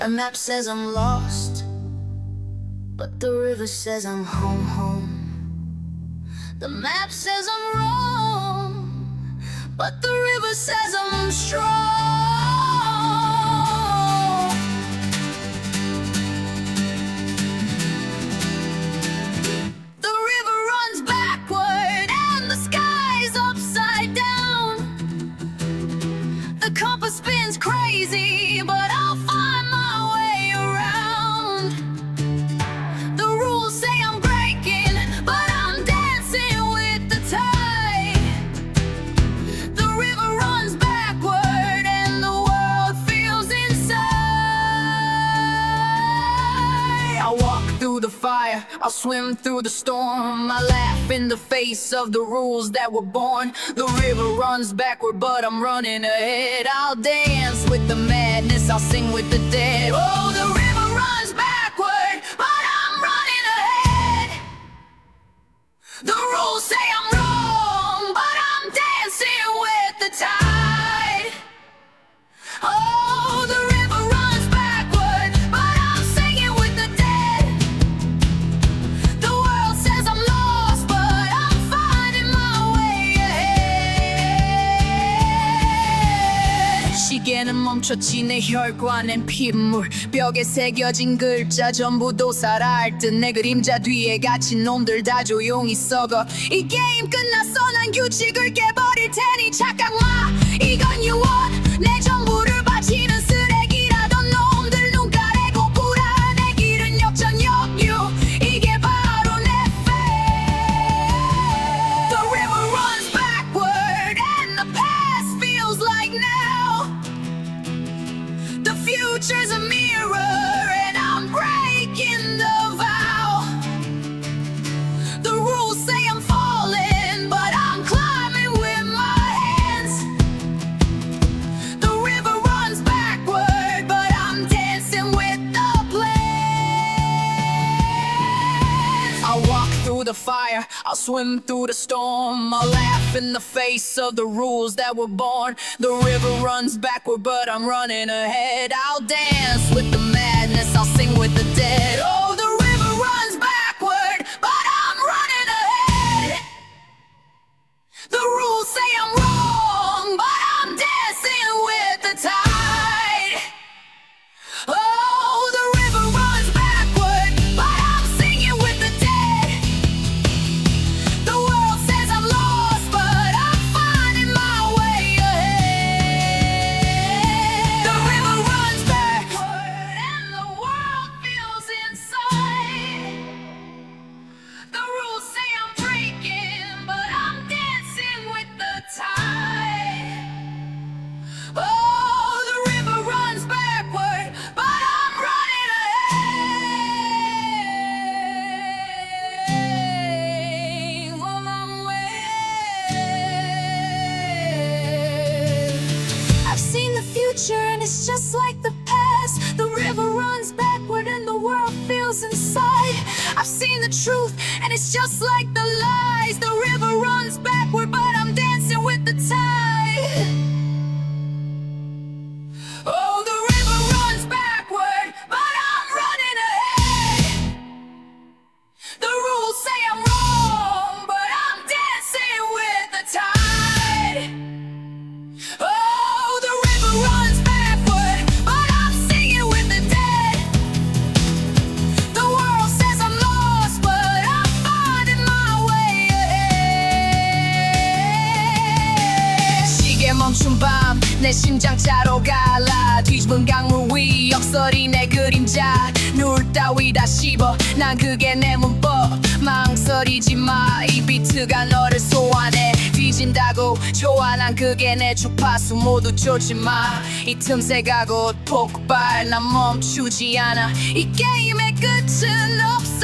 A map says I'm lost, but the river says I'm home, home. The map says I'm wrong, but the river says I'm strong. The river runs backward and the sky's upside down. The compass spins crazy, but I'll find my way around. The rules say I'm breaking, but I'm dancing with the tide. The river runs backward and the world feels inside. I'll walk through the fire, I'll swim through the storm. I laugh in the face of the rules that were born. The river runs backward, but I'm running ahead. I'll dance with the madness, I'll sing with the dead. Oh, the river runs backward, but I'm running ahead. The rules say I'm wrong, but I'm dancing with the tide. Oh, the river runs backward, but I'm singing with the dead. The world says I'm lost, but I'm finding my way ahead. 시계는 멈췄지 내 혈관엔 핏물. 벽에 새겨진 글자 전부도 살아할 듯. 내 그림자 뒤에 갇힌 놈들 다 조용히 썩어. 이 게임 끝났어, 난 규칙을 깨버릴 테니 착각 마. 이건 유언, 내 전부를 바치는 쓰레기라던 놈들 눈 가리고 불안. 내 길은 역전역류, 이게 바로 내 fate. The river runs backward and the past feels like now. The future's a mirror and I'm breaking the vow. The rules say I'm falling, but I'm climbing with my hands. The river runs backward, but I'm dancing with the plans. I'll walk through the fire, I'll swim through the storm. I'll laugh in the face of the rules that were born. The river runs backward, but I'm running ahead. I'll dance with the madness, I'll sing with the dead. Oh, the river runs backward, but I'm running ahead. The rules say I'm wrong, but I'm dancing with the tide. Oh, the river runs backward, but I'm singing with the dead. The world says I'm lost, but I'm finding my way ahead. The river runs backward and the world feels inside. The rules say I'm breaking, but I'm dancing with the tide. Oh, the river runs backward, but I'm running ahead. On my way. I've seen the future and it's just like the past. The river runs backward and the world feels inside. I've seen the truth and it's just like the lies. The river runs backward, but I'm dancing with the tide. Oh, the river runs backward, but I'm running ahead. The rules say I'm wrong, but I'm dancing with the tide. Oh, the river runs backward, but I'm singing with the dead. The world says I'm lost, but I'm finding my way ahead. 시계 멈춘 밤, 내 심장 차로 갈라. 뒤집은 강물 위 역설이 내 그림자. 누울 따위 다 씹어, 난 그게 내 문법. 망설이지 마, 이 비트가 너를 소환해. 뒤진다고 좋아, 난 그게 내 주파수. 모두 쫓지 마, 이 틈새 가고 폭발. 난 멈추지 않아, 이 게임의 끝은 없어.